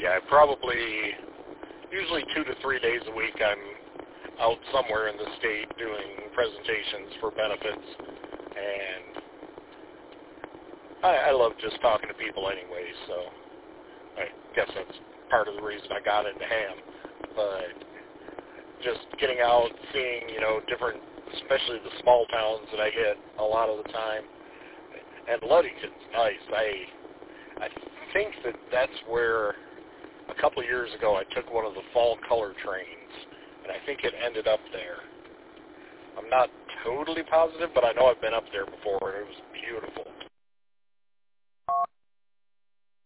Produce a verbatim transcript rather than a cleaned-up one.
yeah, probably usually two to three days a week I'm out somewhere in the state doing presentations for benefits, and I, I love just talking to people anyway, so I guess that's part of the reason I got into ham. But just getting out, seeing, you know, different, especially the small towns that I hit a lot of the time. And Ludington's nice. I I think that that's where a couple of years ago I took one of the fall color trains, and I think it ended up there. I'm not totally positive, but I know I've been up there before, and it was beautiful.